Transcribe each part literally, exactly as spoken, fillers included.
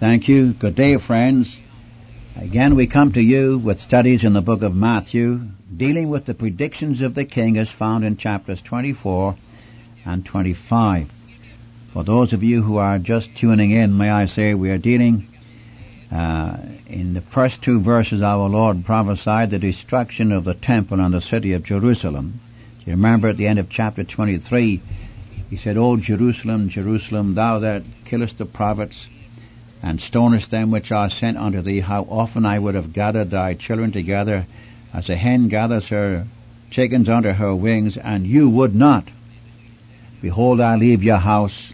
Thank you. Good day, friends. Again, we come to you with studies in the book of Matthew, dealing with the predictions of the King as found in chapters twenty-four and twenty-five. For those of you who are just tuning in, may I say we are dealing uh, in the first two verses. Our Lord prophesied the destruction of the temple and the city of Jerusalem. Do you remember at the end of chapter twenty-three, He said, O Jerusalem, Jerusalem, thou that killest the prophets and stonest them which are sent unto thee, how often I would have gathered thy children together as a hen gathers her chickens under her wings, and you would not. Behold, I leave your house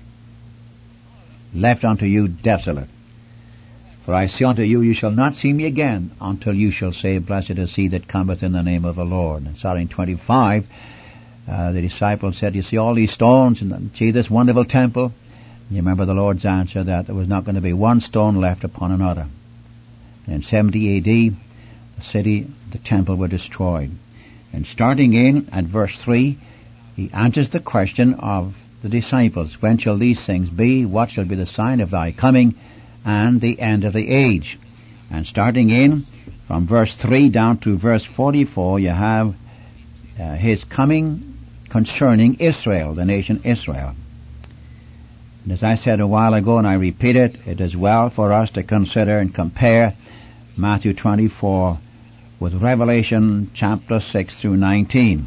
left unto you desolate. For I say unto you, you shall not see me again until you shall say, Blessed is he that cometh in the name of the Lord. And starting twenty-five, uh, the disciples said, you see all these stones and see this wonderful temple? You remember the Lord's answer that there was not going to be one stone left upon another. And in seventy A D, the city, the temple were destroyed. And starting in at verse three, he answers the question of the disciples. When shall these things be? What shall be the sign of thy coming and the end of the age? And starting in from verse three down to verse forty-four, you have uh, his coming concerning Israel, the nation Israel. And as I said a while ago, and I repeat it, it is well for us to consider and compare Matthew twenty-four with Revelation chapter six through nineteen,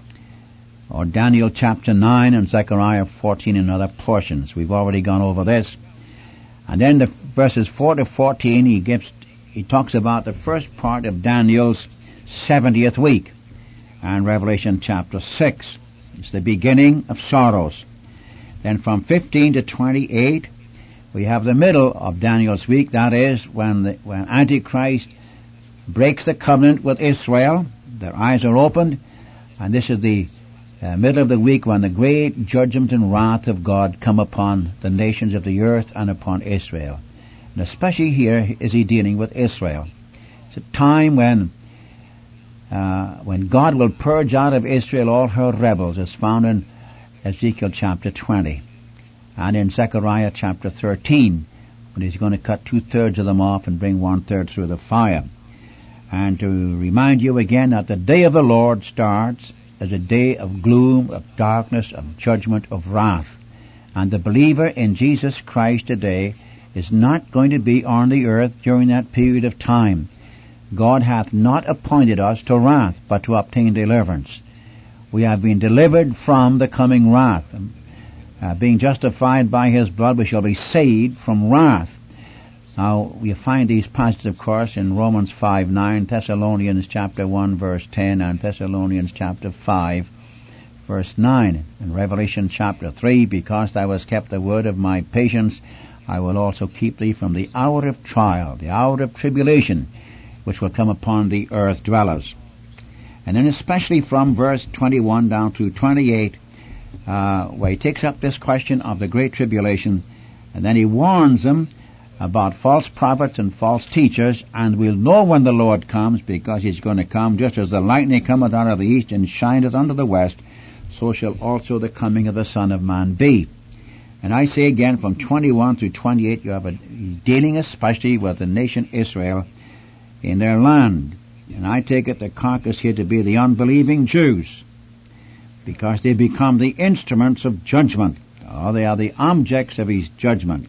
or Daniel chapter nine and Zechariah fourteen and other portions. We've already gone over this. And then the verses four to fourteen, he gives, he talks about the first part of Daniel's seventieth week. And Revelation chapter six, it's the beginning of sorrows. Then from fifteen to twenty-eight, we have the middle of Daniel's week. That is when the, when Antichrist breaks the covenant with Israel. Their eyes are opened, and this is the uh, middle of the week when the great judgment and wrath of God come upon the nations of the earth and upon Israel. And especially here is he dealing with Israel. It's a time when uh, when God will purge out of Israel all her rebels, as found in Ezekiel chapter twenty, and in Zechariah chapter thirteen, when he's going to cut two-thirds of them off and bring one-third through the fire. And to remind you again that the day of the Lord starts as a day of gloom, of darkness, of judgment, of wrath. And the believer in Jesus Christ today is not going to be on the earth during that period of time. God hath not appointed us to wrath, but to obtain deliverance. We have been delivered from the coming wrath. Uh, being justified by his blood, we shall be saved from wrath. Now, we find these passages, of course, in Romans five nine, Thessalonians chapter one, verse ten, and Thessalonians chapter five, verse nine. In Revelation chapter three, because thou hast kept the word of my patience, I will also keep thee from the hour of trial, the hour of tribulation, which will come upon the earth dwellers. And then especially from verse twenty-one down to twenty-eight, uh, where he takes up this question of the great tribulation, and then he warns them about false prophets and false teachers, and we'll know when the Lord comes, because he's going to come just as the lightning cometh out of the east and shineth unto the west, so shall also the coming of the Son of Man be. And I say again, from twenty-one through twenty-eight, you have a dealing especially with the nation Israel in their land. And I take it the carcass here to be the unbelieving Jews, because they become the instruments of judgment, or they are the objects of his judgment.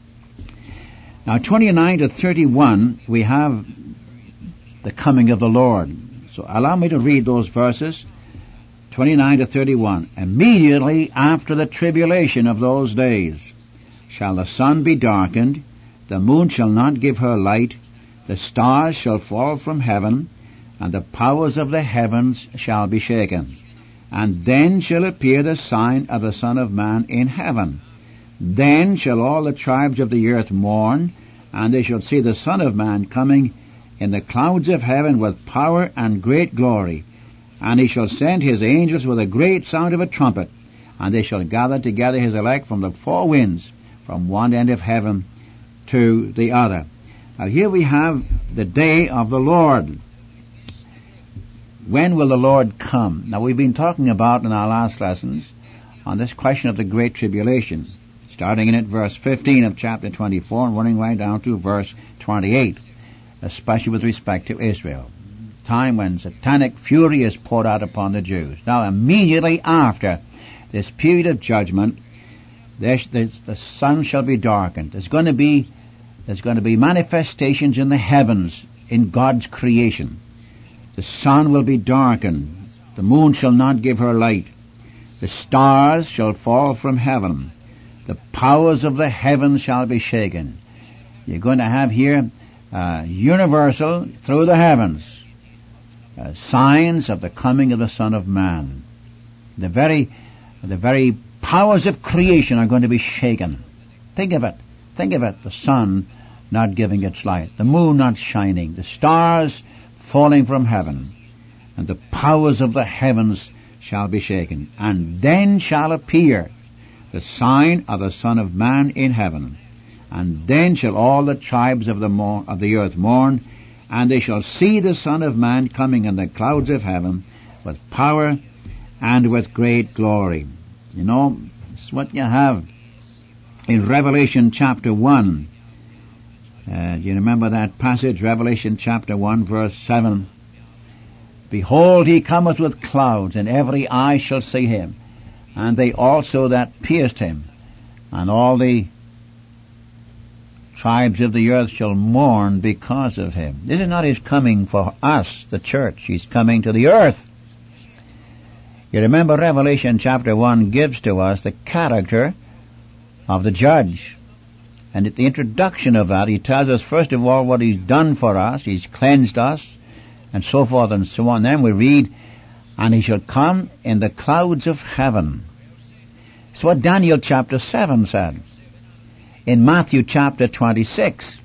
Now, twenty-nine to thirty-one, we have the coming of the Lord. So allow me to read those verses, twenty-nine to thirty-one. Immediately after the tribulation of those days shall the sun be darkened, the moon shall not give her light, the stars shall fall from heaven, and the powers of the heavens shall be shaken. And then shall appear the sign of the Son of Man in heaven. Then shall all the tribes of the earth mourn, and they shall see the Son of Man coming in the clouds of heaven with power and great glory. And he shall send his angels with a great sound of a trumpet, and they shall gather together his elect from the four winds, from one end of heaven to the other. Now here we have the day of the Lord. When will the Lord come? Now we've been talking about in our last lessons on this question of the Great Tribulation. starting in at verse fifteen of chapter twenty-four and running right down to verse twenty-eight, especially with respect to Israel. Time when satanic fury is poured out upon the Jews. Now, immediately after this period of judgment, there's, there's, the sun shall be darkened. There's going to be there's going to be manifestations in the heavens in God's creation. The sun will be darkened. The moon shall not give her light. The stars shall fall from heaven. The powers of the heavens shall be shaken. You're going to have here uh, universal through the heavens uh, signs of the coming of the Son of Man. The very, the very powers of creation are going to be shaken. Think of it. Think of it. The sun not giving its light. The moon not shining. The stars falling from heaven. And the powers of the heavens shall be shaken. And then shall appear the sign of the Son of Man in heaven. And then shall all the tribes of the, mor- of the earth mourn, and they shall see the Son of Man coming in the clouds of heaven with power and with great glory. You know, it's what you have in Revelation chapter one. Uh, do you remember that passage, Revelation chapter one, verse seven? Behold, he cometh with clouds, and every eye shall see him, and they also that pierced him, and all the tribes of the earth shall mourn because of him. This is not his coming for us, the church. He's coming to the earth. You remember Revelation chapter one gives to us the character of the judge. And at the introduction of that, he tells us first of all what he's done for us. He's cleansed us, and so forth and so on. Then we read, and he shall come in the clouds of heaven. It's what Daniel chapter seven said. In Matthew chapter twenty-six.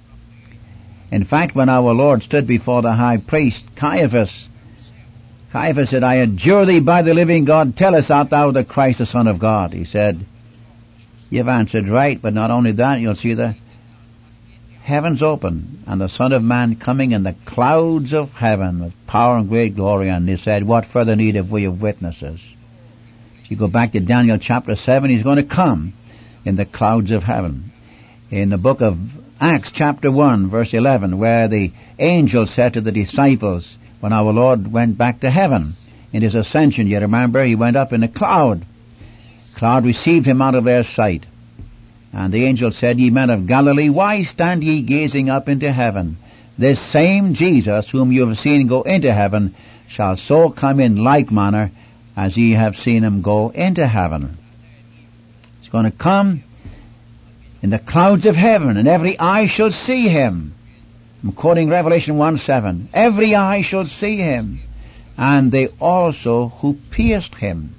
In fact, when our Lord stood before the high priest, Caiaphas, Caiaphas said, I adjure thee by the living God, tell us, art thou the Christ, the Son of God? He said, you've answered right, but not only that, you'll see the heavens open, and the Son of Man coming in the clouds of heaven with power and great glory. And he said, what further need have we of witnesses? If you go back to Daniel chapter seven, he's going to come in the clouds of heaven. In the book of Acts chapter one, verse eleven, where the angel said to the disciples, when our Lord went back to heaven in his ascension, you remember, he went up in a cloud. Cloud received him out of their sight. And the angel said, ye men of Galilee, why stand ye gazing up into heaven? This same Jesus, whom you have seen go into heaven, shall so come in like manner as ye have seen him go into heaven. He's going to come in the clouds of heaven, and every eye shall see him. I'm quoting Revelation one seven. Every eye shall see him, and they also who pierced him.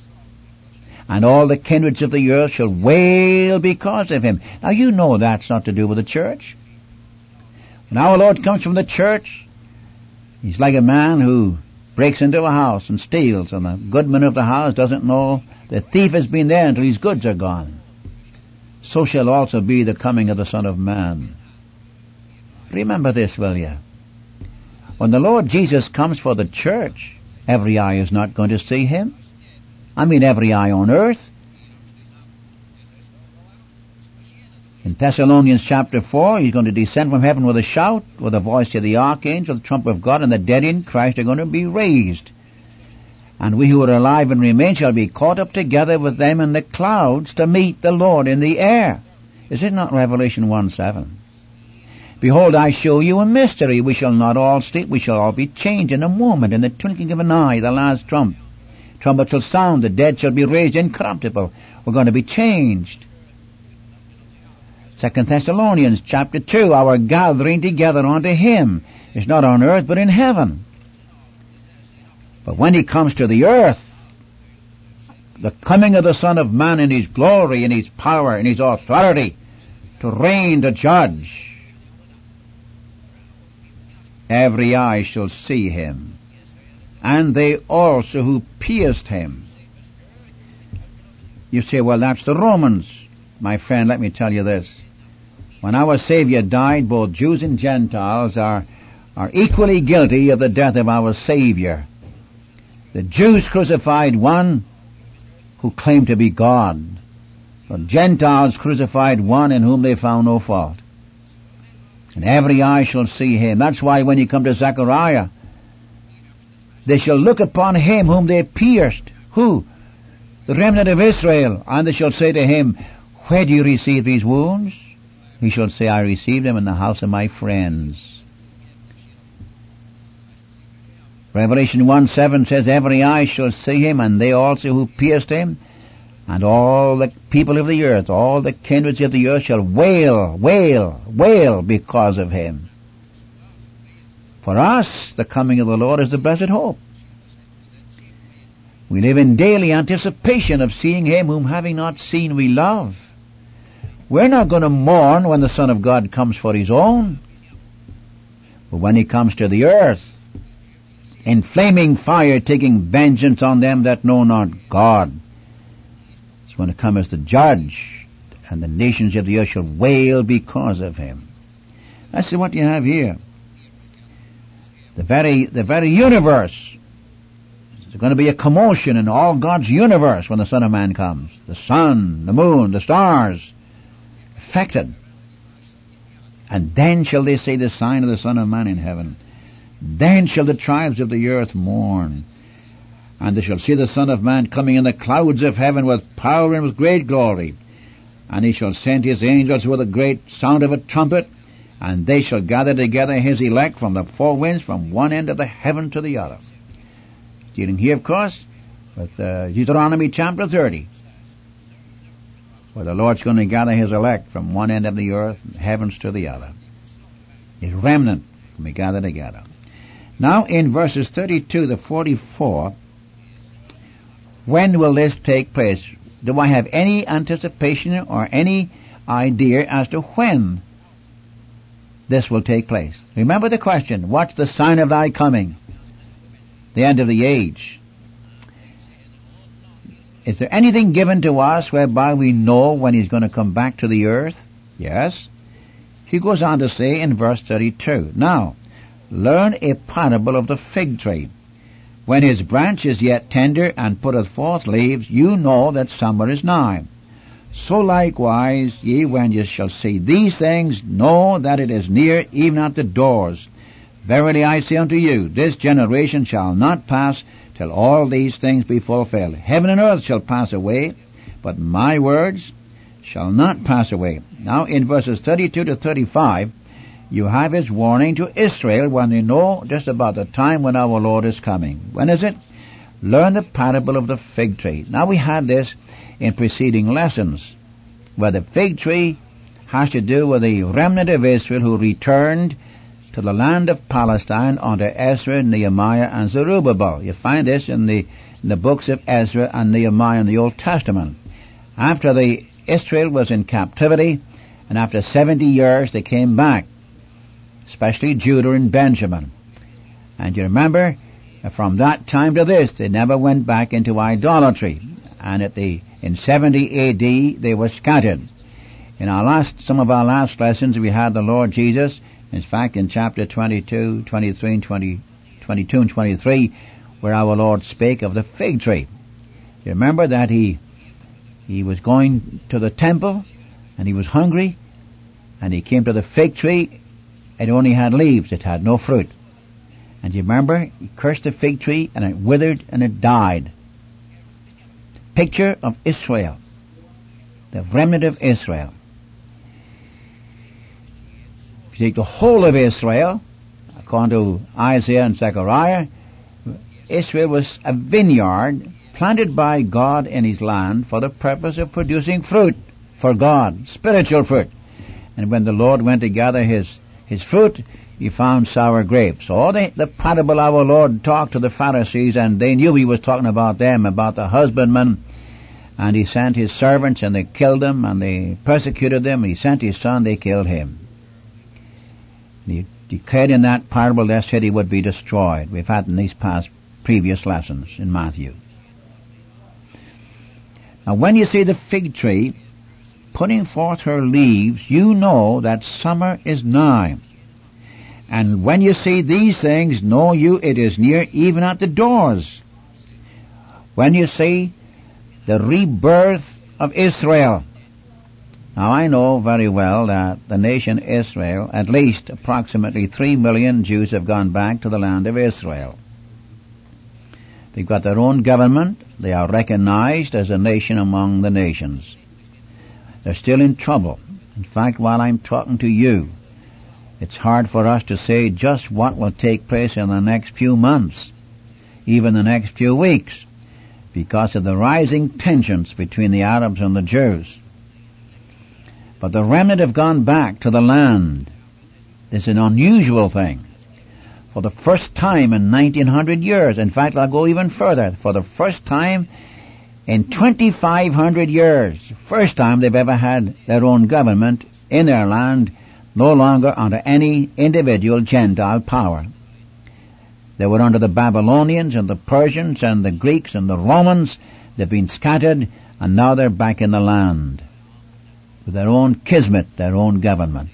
And all the kindreds of the earth shall wail because of him. Now you know that's not to do with the church. When our Lord comes from the church, he's like a man who breaks into a house and steals, and the goodman of the house doesn't know the thief has been there until his goods are gone. So shall also be the coming of the Son of Man. Remember this, will you? When the Lord Jesus comes for the church, every eye is not going to see him. I mean every eye on earth. In Thessalonians chapter four, he's going to descend from heaven with a shout, with the voice of the archangel, the trump of God, and the dead in Christ are going to be raised. And we who are alive and remain shall be caught up together with them in the clouds to meet the Lord in the air. Is it not Revelation one seven? Behold, I show you a mystery. We shall not all sleep. We shall all be changed in a moment, in the twinkling of an eye, the last trump. Trumpet shall sound. The dead shall be raised incorruptible. We're going to be changed. Second Thessalonians chapter two, our gathering together unto him is not on earth but in heaven. But when he comes to the earth, the coming of the Son of Man in his glory, in his power, in his authority, to reign, to judge, every eye shall see him, and they also who pierced him. You say, well, that's the Romans. My friend, let me tell you this. When our Savior died, both Jews and Gentiles are, are equally guilty of the death of our Savior. The Jews crucified one who claimed to be God. The Gentiles crucified one in whom they found no fault. And every eye shall see him. That's why when you come to Zechariah, they shall look upon him whom they pierced. Who? The remnant of Israel. And they shall say to him, where do you receive these wounds? He shall say, I received them in the house of my friends. Revelation one seven says, every eye shall see him, and they also who pierced him, and all the people of the earth, all the kindreds of the earth shall wail, wail, wail because of him. For us, the coming of the Lord is the blessed hope. We live in daily anticipation of seeing him whom having not seen we love. We're not going to mourn when the Son of God comes for his own. But when he comes to the earth, in flaming fire, taking vengeance on them that know not God, he's going to come as the judge, and the nations of the earth shall wail because of him. That's what you have here. The very, the very universe. There's going to be a commotion in all God's universe when the Son of Man comes. The sun, the moon, the stars, affected. And then shall they see the sign of the Son of Man in heaven. Then shall the tribes of the earth mourn. And they shall see the Son of Man coming in the clouds of heaven with power and with great glory. And he shall send his angels with a great sound of a trumpet, and they shall gather together his elect from the four winds, from one end of the heaven to the other. Dealing here, of course, with uh, Deuteronomy chapter thirty, where the Lord's going to gather his elect from one end of the earth, heavens to the other. His remnant will be gathered together. Now in verses thirty-two to forty-four, when will this take place? Do I have any anticipation or any idea as to when this will take place? Remember the question, what's the sign of thy coming? The end of the age. Is there anything given to us whereby we know when he's going to come back to the earth? Yes. He goes on to say in verse thirty-two, now, learn a parable of the fig tree. When his branch is yet tender and putteth forth leaves, you know that summer is nigh. So likewise, ye, when ye shall see these things, know that it is near, even at the doors. Verily I say unto you, this generation shall not pass till all these things be fulfilled. Heaven and earth shall pass away, but my words shall not pass away. Now in verses thirty-two to thirty-five, you have his warning to Israel when they know just about the time when our Lord is coming. When is it? Learn the parable of the fig tree. Now we had this in preceding lessons, where the fig tree has to do with the remnant of Israel who returned to the land of Palestine under Ezra, Nehemiah, and Zerubbabel. You find this in the, in the books of Ezra and Nehemiah in the Old Testament. After the Israel was in captivity, and after seventy years they came back, especially Judah and Benjamin. And you remember, from that time to this, they never went back into idolatry. And at the in seventy A D, they were scattered. In our last, some of our last lessons, we had the Lord Jesus. In fact, in chapter twenty-two, twenty-three, and twenty, twenty-two and twenty-three, where our Lord spake of the fig tree. You remember that he he was going to the temple, and he was hungry, and he came to the fig tree. It only had leaves, it had no fruit. And you remember, he cursed the fig tree, and it withered and it died. Picture of Israel, the remnant of Israel. If you take the whole of Israel, according to Isaiah and Zechariah, Israel was a vineyard planted by God in his land for the purpose of producing fruit for God, spiritual fruit. And when the Lord went to gather his his fruit, he found sour grapes. So the, the parable our Lord talked to the Pharisees, and they knew he was talking about them, about the husbandman. And he sent his servants, and they killed them, and they persecuted them. And he sent his son, they killed him. And he declared in that parable that city would be destroyed. We've had in these past previous lessons in Matthew. Now when you see the fig tree putting forth her leaves, you know that summer is nigh. And when you see these things, know you it is near, even at the doors. When you see the rebirth of Israel, Now I know very well that the nation Israel, at least approximately three million Jews have gone back to the land of Israel. They've got their own government. They are recognized as a nation among the nations. They're still in trouble. In fact, while I'm talking to you, it's hard for us to say just what will take place in the next few months, even the next few weeks, because of the rising tensions between the Arabs and the Jews. But the remnant have gone back to the land. It's an unusual thing. For the first time in nineteen hundred years, in fact, I'll go even further, for the first time in twenty-five hundred years, first time they've ever had their own government in their land, no longer under any individual Gentile power. They were under the Babylonians and the Persians and the Greeks and the Romans. They've been scattered, and now they're back in the land with their own kismet, their own government.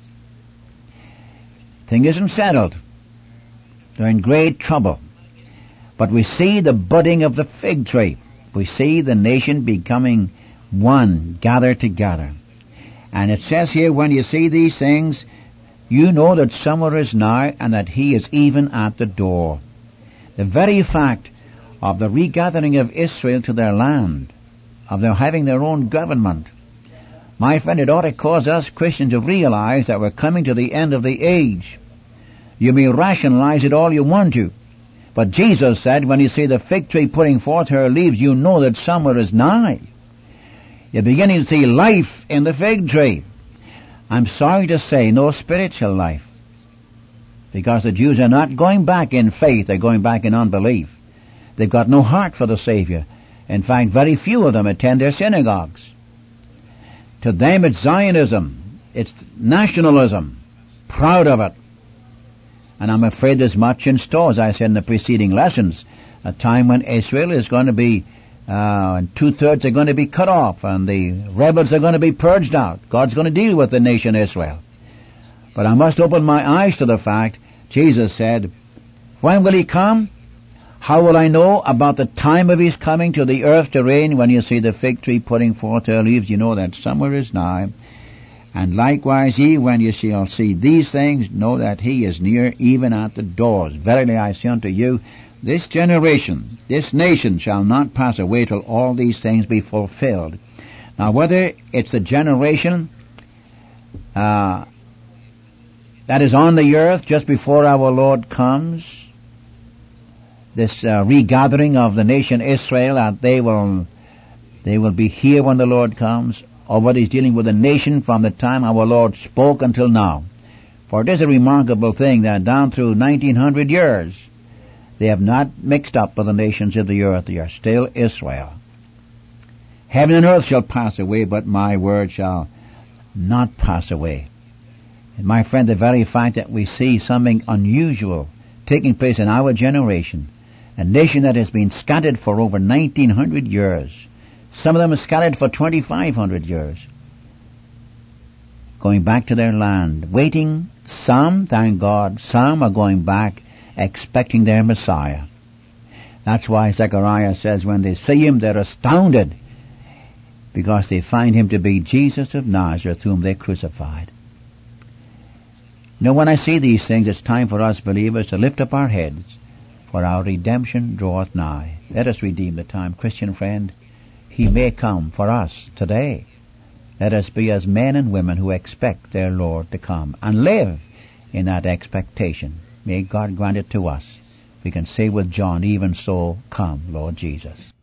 Thing isn't settled. They're in great trouble. But we see the budding of the fig tree. We see the nation becoming one, gathered together. And it says here, when you see these things, you know that summer is nigh, and that he is even at the door. The very fact of the regathering of Israel to their land, of their having their own government, my friend, it ought to cause us Christians to realize that we're coming to the end of the age. You may rationalize it all you want to, but Jesus said, when you see the fig tree putting forth her leaves, you know that summer is nigh. You're beginning to see life in the fig tree. I'm sorry to say, no spiritual life, because the Jews are not going back in faith, they're going back in unbelief. They've got no heart for the Savior. In fact, very few of them attend their synagogues. To them it's Zionism, it's nationalism, proud of it. And I'm afraid there's much in store, as I said in the preceding lessons, a time when Israel is going to be, uh, and two-thirds are going to be cut off, and the rebels are going to be purged out. God's going to deal with the nation Israel. But I must open my eyes to the fact, Jesus said, when will he come? How will I know about the time of his coming to the earth to reign? When you see the fig tree putting forth her leaves, you know that summer is nigh. And likewise ye, when ye shall see these things, know that he is near, even at the doors. Verily I say unto you, this generation, this nation shall not pass away till all these things be fulfilled. Now whether it's the generation uh, that is on the earth just before our Lord comes, this uh, regathering of the nation Israel, that they will they will be here when the Lord comes, or whether he's dealing with a nation from the time our Lord spoke until now. For it is a remarkable thing that down through nineteen hundred years, they have not mixed up with the nations of the earth. They are still Israel. Heaven and earth shall pass away, but my word shall not pass away. And my friend, the very fact that we see something unusual taking place in our generation, a nation that has been scattered for over nineteen hundred years, some of them are scattered for twenty-five hundred years, going back to their land, waiting. Some, thank God, some are going back expecting their Messiah. That's why Zechariah says when they see him, they're astounded, because they find him to be Jesus of Nazareth, whom they crucified. You know, when I see these things, it's time for us believers to lift up our heads, for our redemption draweth nigh. Let us redeem the time, Christian friend. He may come for us today. Let us be as men and women who expect their Lord to come, and live in that expectation. May God grant it to us. We can say with John, even so, come, Lord Jesus.